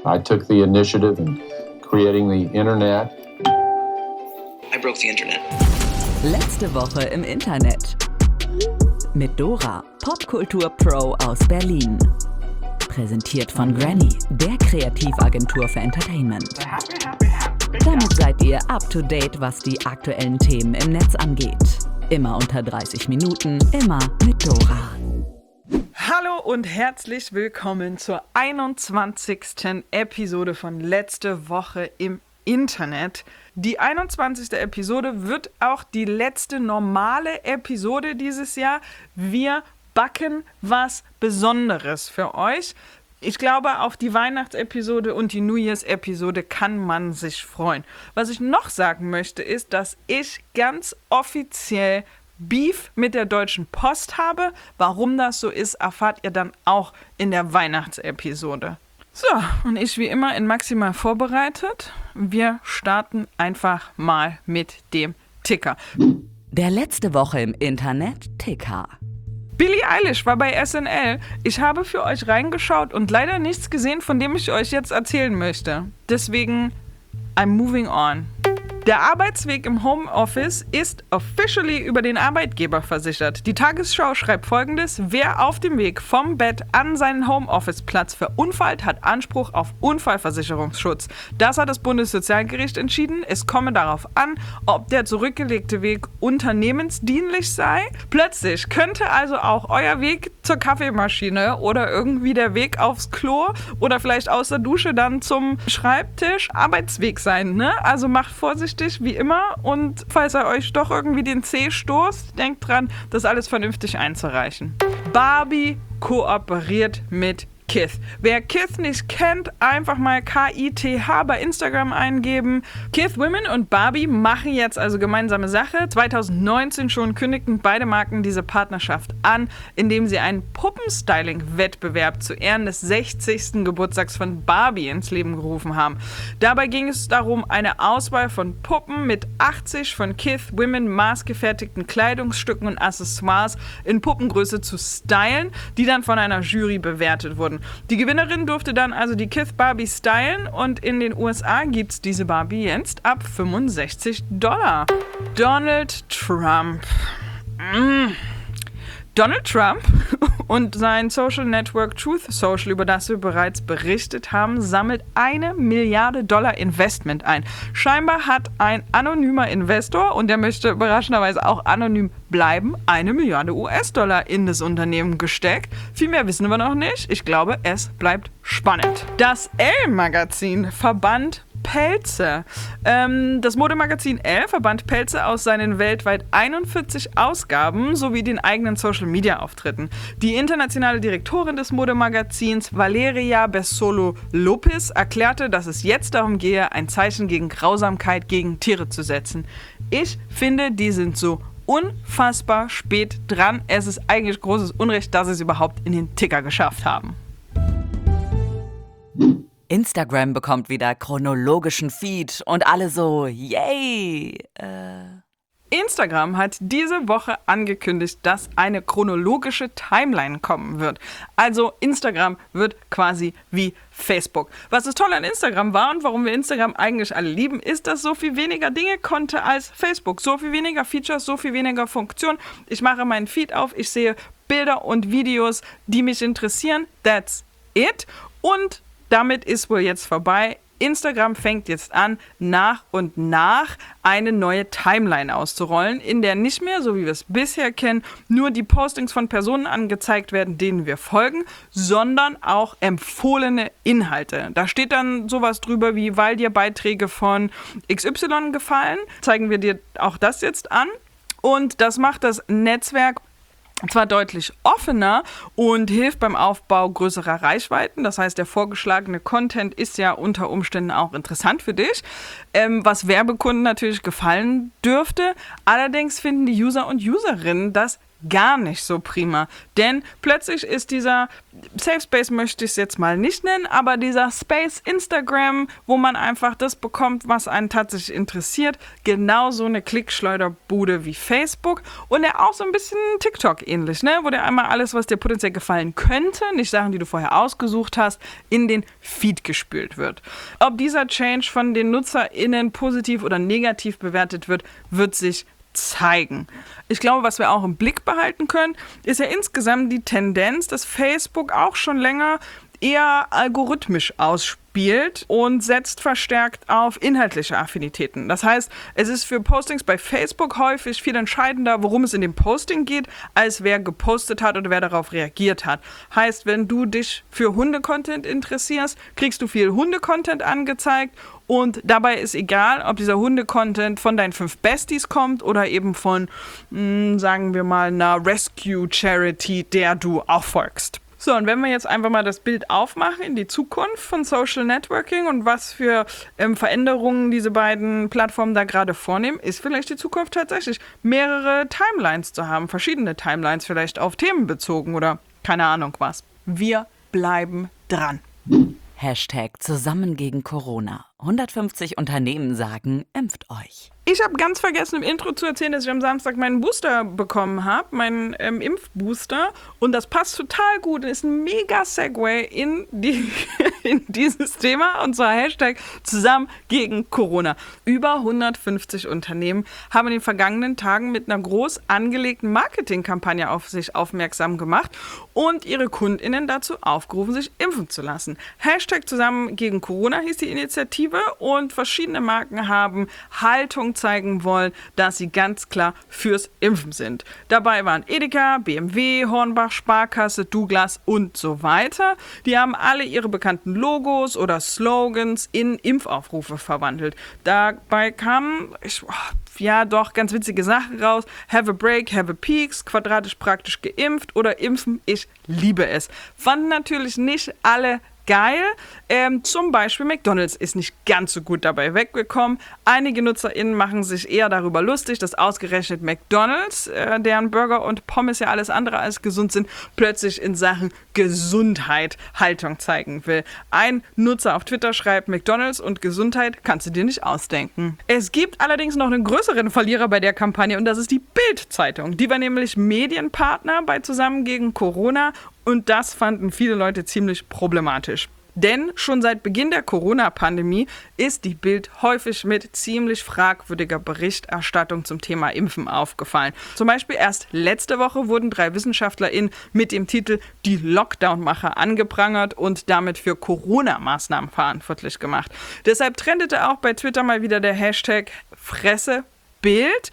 I took the initiative in creating the internet. I broke the internet. Letzte Woche im Internet. Mit Dora, Popkultur-Pro aus Berlin. Präsentiert von Granny, der Kreativagentur für Entertainment. Damit seid ihr up to date, was die aktuellen Themen im Netz angeht. Immer unter 30 Minuten, immer mit Dora. Hallo und herzlich willkommen zur 21. Episode von Letzte Woche im Internet. Die 21. Episode wird auch die letzte normale Episode dieses Jahr. Wir backen was Besonderes für euch. Ich glaube, auf die Weihnachtsepisode und die New Year's-Episode kann man sich freuen. Was ich noch sagen möchte, ist, dass ich ganz offiziell Beef mit der Deutschen Post habe. Warum das so ist, erfahrt ihr dann auch in der Weihnachtsepisode. So, und ich wie immer in maximal vorbereitet. Wir starten einfach mal mit dem Ticker. Der letzte Woche im Internet Ticker. Billie Eilish war bei SNL. Ich habe für euch reingeschaut und leider nichts gesehen, von dem ich euch jetzt erzählen möchte. Deswegen, I'm moving on. Der Arbeitsweg im Homeoffice ist officially über den Arbeitgeber versichert. Die Tagesschau schreibt Folgendes: Wer auf dem Weg vom Bett an seinen Homeoffice-Platz verunfallt, hat Anspruch auf Unfallversicherungsschutz. Das hat das Bundessozialgericht entschieden. Es komme darauf an, ob der zurückgelegte Weg unternehmensdienlich sei. Plötzlich könnte also auch euer Weg zur Kaffeemaschine oder irgendwie der Weg aufs Klo oder vielleicht aus der Dusche dann zum Schreibtisch Arbeitsweg sein, ne? Also macht vorsichtig wie immer, und falls er euch doch irgendwie den Zeh stoßt, denkt dran, das alles vernünftig einzureichen. Barbie kooperiert mit Kith. Wer Kith nicht kennt, einfach mal KITH bei Instagram eingeben. Kith Women und Barbie machen jetzt also gemeinsame Sache. 2019 schon kündigten beide Marken diese Partnerschaft an, indem sie einen Puppenstyling-Wettbewerb zu Ehren des 60. Geburtstags von Barbie ins Leben gerufen haben. Dabei ging es darum, eine Auswahl von Puppen mit 80 von Kith Women maßgefertigten Kleidungsstücken und Accessoires in Puppengröße zu stylen, die dann von einer Jury bewertet wurden. Die Gewinnerin durfte dann also die Kith Barbie stylen, und in den USA gibt's diese Barbie jetzt ab $65. Donald Trump. Donald Trump und sein Social Network Truth Social, über das wir bereits berichtet haben, sammelt $1 Milliarde Investment ein. Scheinbar hat ein anonymer Investor, und der möchte überraschenderweise auch anonym bleiben, $1 Milliarde in das Unternehmen gesteckt. Viel mehr wissen wir noch nicht. Ich glaube, es bleibt spannend. Das Elle-Magazin verbannt Pelze. Das Modemagazin Elle verbannt Pelze aus seinen weltweit 41 Ausgaben sowie den eigenen Social-Media-Auftritten. Die internationale Direktorin des Modemagazins, Valeria Bessolo Lopez, erklärte, dass es jetzt darum gehe, ein Zeichen gegen Grausamkeit gegen Tiere zu setzen. Ich finde, die sind so unfassbar spät dran. Es ist eigentlich großes Unrecht, dass sie es überhaupt in den Ticker geschafft haben. Instagram bekommt wieder chronologischen Feed und alle so, yay! Instagram hat diese Woche angekündigt, dass eine chronologische Timeline kommen wird. Also Instagram wird quasi wie Facebook. Was das Tolle an Instagram war und warum wir Instagram eigentlich alle lieben, ist, dass so viel weniger Dinge konnte als Facebook. So viel weniger Features, so viel weniger Funktionen. Ich mache meinen Feed auf, ich sehe Bilder und Videos, die mich interessieren. That's it. Und damit ist wohl jetzt vorbei. Instagram fängt jetzt an, nach und nach eine neue Timeline auszurollen, in der nicht mehr, so wie wir es bisher kennen, nur die Postings von Personen angezeigt werden, denen wir folgen, sondern auch empfohlene Inhalte. Da steht dann sowas drüber wie, weil dir Beiträge von XY gefallen, zeigen wir dir auch das jetzt an. Und das macht das Netzwerk zwar deutlich offener und hilft beim Aufbau größerer Reichweiten. Das heißt, der vorgeschlagene Content ist ja unter Umständen auch interessant für dich, was Werbekunden natürlich gefallen dürfte. Allerdings finden die User und Userinnen das gar nicht so prima. Denn plötzlich ist dieser Safe Space, möchte ich es jetzt mal nicht nennen, aber dieser Space Instagram, wo man einfach das bekommt, was einen tatsächlich interessiert, genauso eine Klickschleuderbude wie Facebook und der auch so ein bisschen TikTok ähnlich, ne? Wo der einmal alles, was dir potenziell gefallen könnte, nicht Sachen, die du vorher ausgesucht hast, in den Feed gespült wird. Ob dieser Change von den NutzerInnen positiv oder negativ bewertet wird, wird sich zeigen. Ich glaube, was wir auch im Blick behalten können, ist ja insgesamt die Tendenz, dass Facebook auch schon länger eher algorithmisch ausspielt und setzt verstärkt auf inhaltliche Affinitäten. Das heißt, es ist für Postings bei Facebook häufig viel entscheidender, worum es in dem Posting geht, als wer gepostet hat oder wer darauf reagiert hat. Heißt, wenn du dich für Hunde-Content interessierst, kriegst du viel Hunde-Content angezeigt und dabei ist egal, ob dieser Hunde-Content von deinen 5 Besties kommt oder eben von, sagen wir mal, einer Rescue-Charity, der du auch folgst. So, und wenn wir jetzt einfach mal das Bild aufmachen in die Zukunft von Social Networking und was für Veränderungen diese beiden Plattformen da gerade vornehmen, ist vielleicht die Zukunft tatsächlich mehrere Timelines zu haben, verschiedene Timelines vielleicht auf Themen bezogen oder keine Ahnung was. Wir bleiben dran. #Zusammen gegen Corona. 150 Unternehmen sagen, impft euch. Ich habe ganz vergessen im Intro zu erzählen, dass ich am Samstag meinen Booster bekommen habe, meinen Impfbooster. Und das passt total gut. Das ist ein mega Segway in dieses Thema. Und zwar #zusammen gegen Corona. Über 150 Unternehmen haben in den vergangenen Tagen mit einer groß angelegten Marketingkampagne auf sich aufmerksam gemacht und ihre KundInnen dazu aufgerufen, sich impfen zu lassen. #zusammen gegen Corona hieß die Initiative und verschiedene Marken haben Haltung zeigen wollen, dass sie ganz klar fürs Impfen sind. Dabei waren Edeka, BMW, Hornbach, Sparkasse, Douglas und so weiter. Die haben alle ihre bekannten Logos oder Slogans in Impfaufrufe verwandelt. Dabei kamen, ganz witzige Sachen raus. Have a break, have a peaks, quadratisch praktisch geimpft oder impfen, ich liebe es. Fanden natürlich nicht alle geil. Zum Beispiel McDonald's ist nicht ganz so gut dabei weggekommen. Einige NutzerInnen machen sich eher darüber lustig, dass ausgerechnet McDonald's, deren Burger und Pommes ja alles andere als gesund sind, plötzlich in Sachen Gesundheit Haltung zeigen will. Ein Nutzer auf Twitter schreibt, McDonald's und Gesundheit kannst du dir nicht ausdenken. Es gibt allerdings noch einen größeren Verlierer bei der Kampagne und das ist die Bild-Zeitung. Die war nämlich Medienpartner bei Zusammen gegen Corona und das fanden viele Leute ziemlich problematisch. Denn schon seit Beginn der Corona-Pandemie ist die Bild häufig mit ziemlich fragwürdiger Berichterstattung zum Thema Impfen aufgefallen. Zum Beispiel erst letzte Woche wurden 3 WissenschaftlerInnen mit dem Titel Die Lockdown-Macher angeprangert und damit für Corona-Maßnahmen verantwortlich gemacht. Deshalb trendete auch bei Twitter mal wieder der Hashtag Fresse-Bild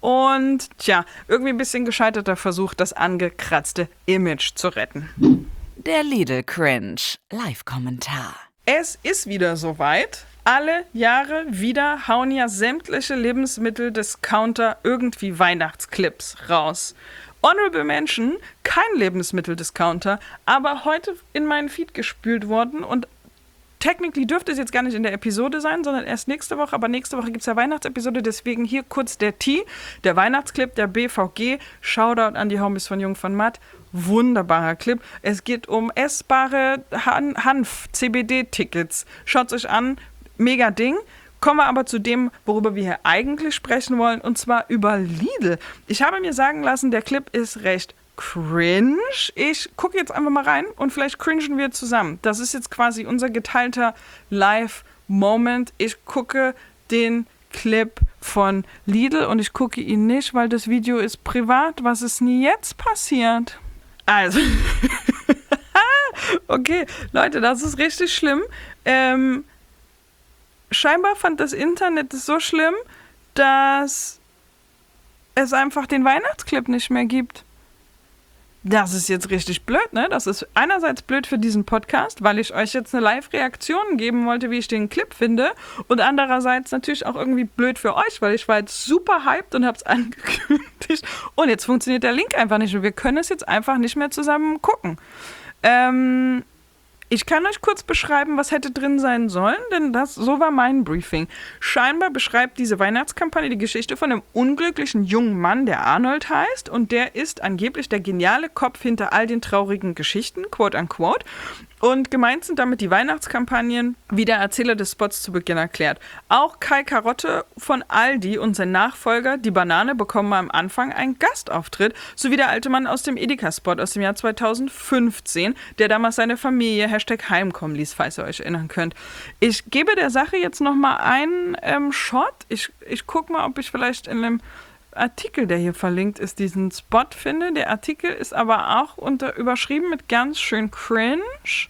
und irgendwie ein bisschen gescheiterter Versuch, das angekratzte Image zu retten. Der Lidl-Cringe. Live-Kommentar. Es ist wieder soweit. Alle Jahre wieder hauen ja sämtliche Lebensmitteldiscounter irgendwie Weihnachtsclips raus. Honorable Mention, kein Lebensmitteldiscounter, aber heute in meinen Feed gespült worden und technically dürfte es jetzt gar nicht in der Episode sein, sondern erst nächste Woche. Aber nächste Woche gibt es ja Weihnachtsepisode, deswegen hier kurz der Tee, der Weihnachtsclip der BVG. Shoutout an die Homies von Jung von Matt. Wunderbarer Clip. Es geht um essbare Hanf-CBD-Tickets. Schaut es euch an. Mega Ding. Kommen wir aber zu dem, worüber wir hier eigentlich sprechen wollen, und zwar über Lidl. Ich habe mir sagen lassen, der Clip ist recht cringe. Ich gucke jetzt einfach mal rein und vielleicht cringen wir zusammen. Das ist jetzt quasi unser geteilter Live-Moment. Ich gucke den Clip von Lidl und ich gucke ihn nicht, weil das Video ist privat. Was ist denn jetzt passiert? Also, okay, Leute, das ist richtig schlimm. Scheinbar fand das Internet es so schlimm, dass es einfach den Weihnachtsclip nicht mehr gibt. Das ist jetzt richtig blöd, ne? Das ist einerseits blöd für diesen Podcast, weil ich euch jetzt eine Live-Reaktion geben wollte, wie ich den Clip finde. Und andererseits natürlich auch irgendwie blöd für euch, weil ich war jetzt super hyped und hab's angekündigt. Und jetzt funktioniert der Link einfach nicht und wir können es jetzt einfach nicht mehr zusammen gucken. Ich kann euch kurz beschreiben, was hätte drin sein sollen, denn so war mein Briefing. Scheinbar beschreibt diese Weihnachtskampagne die Geschichte von einem unglücklichen jungen Mann, der Arnold heißt, und der ist angeblich der geniale Kopf hinter all den traurigen Geschichten, quote unquote. Und gemeint sind damit die Weihnachtskampagnen, wie der Erzähler des Spots zu Beginn erklärt. Auch Kai Karotte von Aldi und sein Nachfolger, die Banane, bekommen am Anfang einen Gastauftritt, sowie der alte Mann aus dem Edeka-Spot aus dem Jahr 2015, der damals seine Familie #heimkommen ließ, falls ihr euch erinnern könnt. Ich gebe der Sache jetzt nochmal einen Shot. Ich gucke mal, ob ich vielleicht in einem Artikel, der hier verlinkt ist, diesen Spot finde. Der Artikel ist aber auch überschrieben mit ganz schön cringe.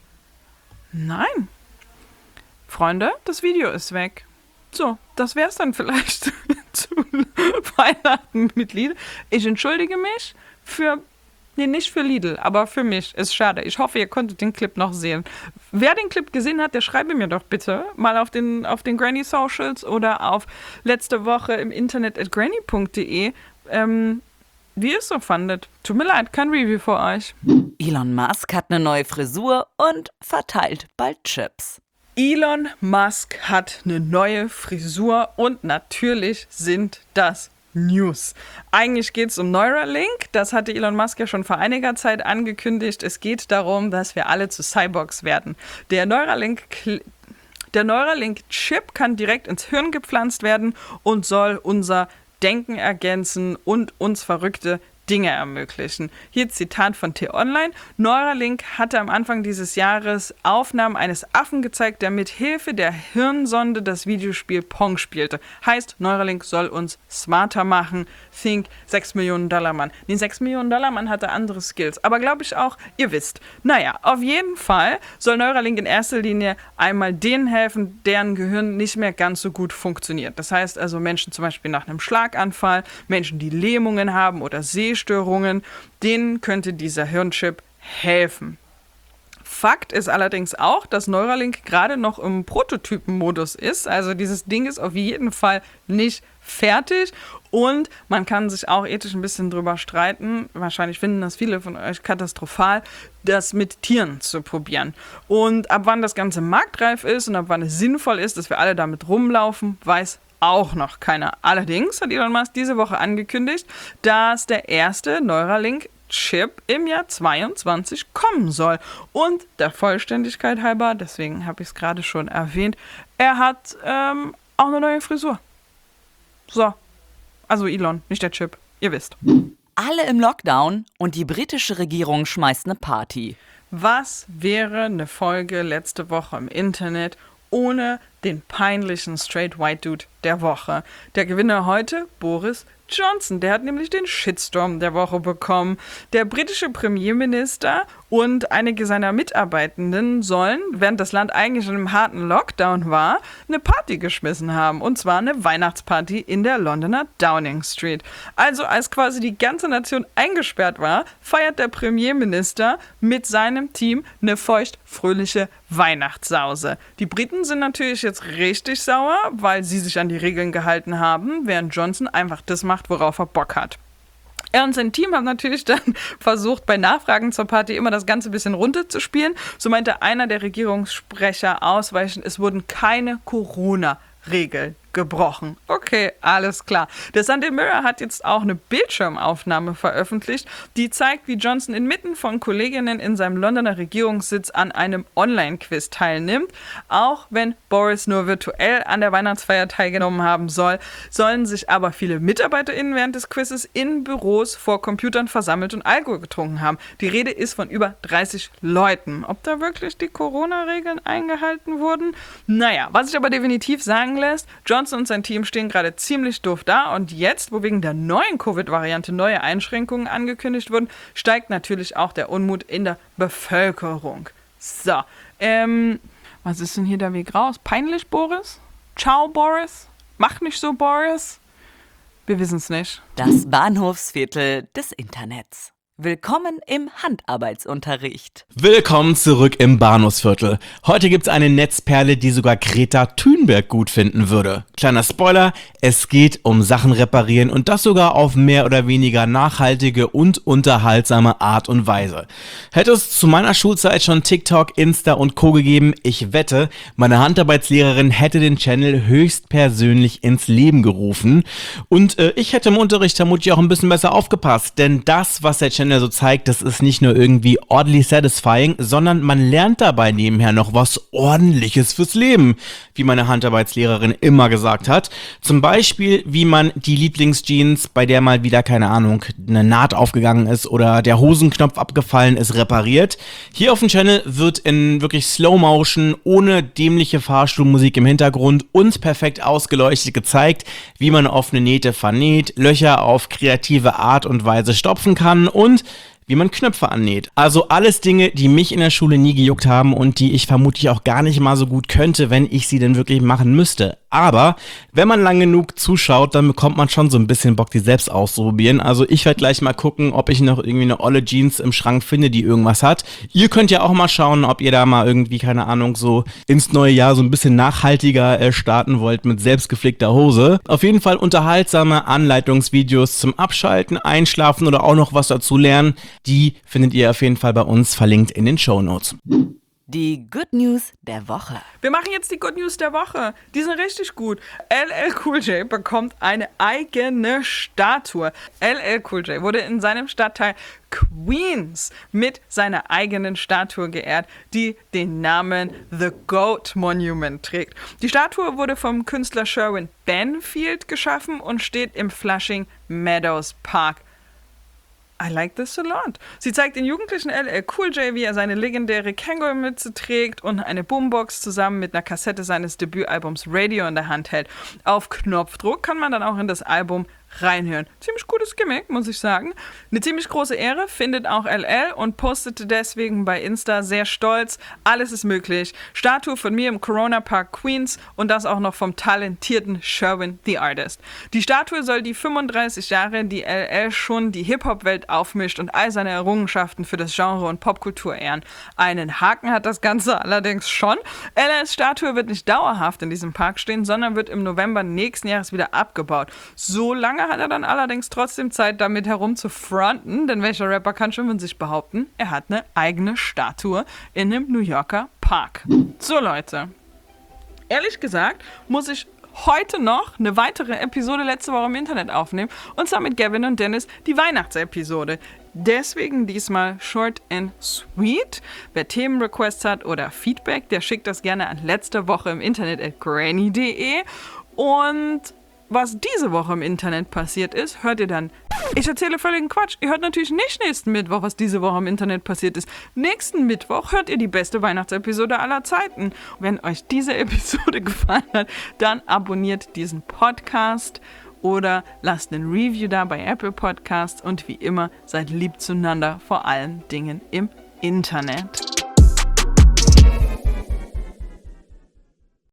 Nein. Freunde, das Video ist weg. So, das wär's dann vielleicht zu Weihnachten mit Lidl. Ich entschuldige mich nicht für Lidl, aber für mich. Ist schade. Ich hoffe, ihr konntet den Clip noch sehen. Wer den Clip gesehen hat, der schreibe mir doch bitte mal auf den Granny Socials oder auf letzte Woche im Internet @granny.de, wie ihr es so fandet. Tut mir leid, kein Review für euch. Elon Musk hat eine neue Frisur und verteilt bald Chips. Elon Musk hat eine neue Frisur und natürlich sind das News. Eigentlich geht es um Neuralink. Das hatte Elon Musk ja schon vor einiger Zeit angekündigt. Es geht darum, dass wir alle zu Cyborgs werden. Der Neuralink-Chip kann direkt ins Hirn gepflanzt werden und soll unser Denken ergänzen und uns verrückte Dinge ermöglichen. Hier Zitat von T-Online. Neuralink hatte am Anfang dieses Jahres Aufnahmen eines Affen gezeigt, der mit Hilfe der Hirnsonde das Videospiel Pong spielte. Heißt, Neuralink soll uns smarter machen. Think $6 Millionen Mann. Den $6 Millionen Mann hatte andere Skills. Aber glaube ich auch, ihr wisst. Naja, auf jeden Fall soll Neuralink in erster Linie einmal denen helfen, deren Gehirn nicht mehr ganz so gut funktioniert. Das heißt also Menschen zum Beispiel nach einem Schlaganfall, Menschen, die Lähmungen haben oder Sehstörungen, denen könnte dieser Hirnchip helfen. Fakt ist allerdings auch, dass Neuralink gerade noch im Prototypenmodus ist. Also dieses Ding ist auf jeden Fall nicht fertig und man kann sich auch ethisch ein bisschen drüber streiten. Wahrscheinlich finden das viele von euch katastrophal, das mit Tieren zu probieren. Und ab wann das Ganze marktreif ist und ab wann es sinnvoll ist, dass wir alle damit rumlaufen, weiß auch noch keiner. Allerdings hat Elon Musk diese Woche angekündigt, dass der erste Neuralink-Chip im Jahr 2022 kommen soll. Und der Vollständigkeit halber, deswegen habe ich es gerade schon erwähnt, er hat auch eine neue Frisur. So, also Elon, nicht der Chip, ihr wisst. Alle im Lockdown und die britische Regierung schmeißt eine Party. Was wäre eine Folge letzte Woche im Internet ohne den peinlichen Straight White Dude der Woche? Der Gewinner heute, Boris Johnson. Der hat nämlich den Shitstorm der Woche bekommen. Der britische Premierminister und einige seiner Mitarbeitenden sollen, während das Land eigentlich in einem harten Lockdown war, eine Party geschmissen haben. Und zwar eine Weihnachtsparty in der Londoner Downing Street. Also als quasi die ganze Nation eingesperrt war, feiert der Premierminister mit seinem Team eine feuchtfröhliche Weihnachtssause. Die Briten sind natürlich jetzt richtig sauer, weil sie sich an die Regeln gehalten haben, während Johnson einfach das macht, worauf er Bock hat. Er und sein Team haben natürlich dann versucht, bei Nachfragen zur Party immer das Ganze ein bisschen runterzuspielen. So meinte einer der Regierungssprecher ausweichend, es wurden keine Corona-Regeln gebrochen. Okay, alles klar. Der Sunday Mirror hat jetzt auch eine Bildschirmaufnahme veröffentlicht, die zeigt, wie Johnson inmitten von Kolleginnen in seinem Londoner Regierungssitz an einem Online-Quiz teilnimmt. Auch wenn Boris nur virtuell an der Weihnachtsfeier teilgenommen haben soll, sollen sich aber viele MitarbeiterInnen während des Quizzes in Büros vor Computern versammelt und Alkohol getrunken haben. Die Rede ist von über 30 Leuten. Ob da wirklich die Corona-Regeln eingehalten wurden? Naja, was sich aber definitiv sagen lässt, Johnson und sein Team stehen gerade ziemlich doof da und jetzt, wo wegen der neuen Covid-Variante neue Einschränkungen angekündigt wurden, steigt natürlich auch der Unmut in der Bevölkerung. So, was ist denn hier der Weg raus? Peinlich, Boris? Ciao, Boris? Mach nicht so, Boris? Wir wissen es nicht. Das Bahnhofsviertel des Internets. Willkommen im Handarbeitsunterricht. Willkommen zurück im Bahnhofsviertel. Heute gibt's eine Netzperle, die sogar Greta Thunberg gut finden würde. Kleiner Spoiler, es geht um Sachen reparieren und das sogar auf mehr oder weniger nachhaltige und unterhaltsame Art und Weise. Hätte es zu meiner Schulzeit schon TikTok, Insta und Co. gegeben, ich wette, meine Handarbeitslehrerin hätte den Channel höchstpersönlich ins Leben gerufen. Und ich hätte im Unterricht vermutlich auch ein bisschen besser aufgepasst, denn das, was der Channel so zeigt, das ist nicht nur irgendwie oddly satisfying, sondern man lernt dabei nebenher noch was Ordentliches fürs Leben, wie meine Handarbeitslehrerin immer gesagt hat. Zum Beispiel, wie man die Lieblingsjeans, bei der mal wieder, keine Ahnung, eine Naht aufgegangen ist oder der Hosenknopf abgefallen ist, repariert. Hier auf dem Channel wird in wirklich Slow Motion, ohne dämliche Fahrstuhlmusik im Hintergrund und perfekt ausgeleuchtet gezeigt, wie man offene Nähte vernäht, Löcher auf kreative Art und Weise stopfen kann und wie man Knöpfe annäht. Also alles Dinge, die mich in der Schule nie gejuckt haben und die ich vermutlich auch gar nicht mal so gut könnte, wenn ich sie denn wirklich machen müsste. Aber wenn man lang genug zuschaut, dann bekommt man schon so ein bisschen Bock, die selbst auszuprobieren. Also ich werde gleich mal gucken, ob ich noch irgendwie eine olle Jeans im Schrank finde, die irgendwas hat. Ihr könnt ja auch mal schauen, ob ihr da mal irgendwie, keine Ahnung, so ins neue Jahr so ein bisschen nachhaltiger starten wollt mit selbstgeflickter Hose. Auf jeden Fall unterhaltsame Anleitungsvideos zum Abschalten, Einschlafen oder auch noch was dazu lernen. Die findet ihr auf jeden Fall bei uns verlinkt in den Shownotes. Die Good News der Woche. Wir machen jetzt die Good News der Woche. Die sind richtig gut. LL Cool J bekommt eine eigene Statue. LL Cool J wurde in seinem Stadtteil Queens mit seiner eigenen Statue geehrt, die den Namen The Goat Monument trägt. Die Statue wurde vom Künstler Sherwin Benfield geschaffen und steht im Flushing Meadows Park. I like this a lot. Sie zeigt den jugendlichen LL Cool J, wie er seine legendäre Kangol-Mütze trägt und eine Boombox zusammen mit einer Kassette seines Debütalbums Radio in der Hand hält. Auf Knopfdruck kann man dann auch in das Album reinhören. Ziemlich gutes Gimmick, muss ich sagen. Eine ziemlich große Ehre findet auch LL und postete deswegen bei Insta sehr stolz: Alles ist möglich. Statue von mir im Corona Park Queens und das auch noch vom talentierten Sherwin the Artist. Die Statue soll die 35 Jahre, die LL schon die Hip-Hop-Welt aufmischt und all seine Errungenschaften für das Genre und Popkultur ehren. Einen Haken hat das Ganze allerdings schon. LLs Statue wird nicht dauerhaft in diesem Park stehen, sondern wird im November nächsten Jahres wieder abgebaut. So lange hat er dann allerdings trotzdem Zeit, damit herumzufronten, denn welcher Rapper kann schon von sich behaupten, er hat eine eigene Statue in einem New Yorker Park. So Leute, ehrlich gesagt muss ich heute noch eine weitere Episode letzte Woche im Internet aufnehmen, und zwar mit Gavin und Dennis, die Weihnachtsepisode. Deswegen diesmal short and sweet. Wer Themenrequests hat oder Feedback, der schickt das gerne an letzte Woche im Internet @granny.de. Und was diese Woche im Internet passiert ist, hört ihr dann. Ich erzähle völligen Quatsch. Ihr hört natürlich nicht nächsten Mittwoch, was diese Woche im Internet passiert ist. Nächsten Mittwoch hört ihr die beste Weihnachtsepisode aller Zeiten. Wenn euch diese Episode gefallen hat, dann abonniert diesen Podcast oder lasst einen Review da bei Apple Podcasts und wie immer, seid lieb zueinander, vor allen Dingen im Internet.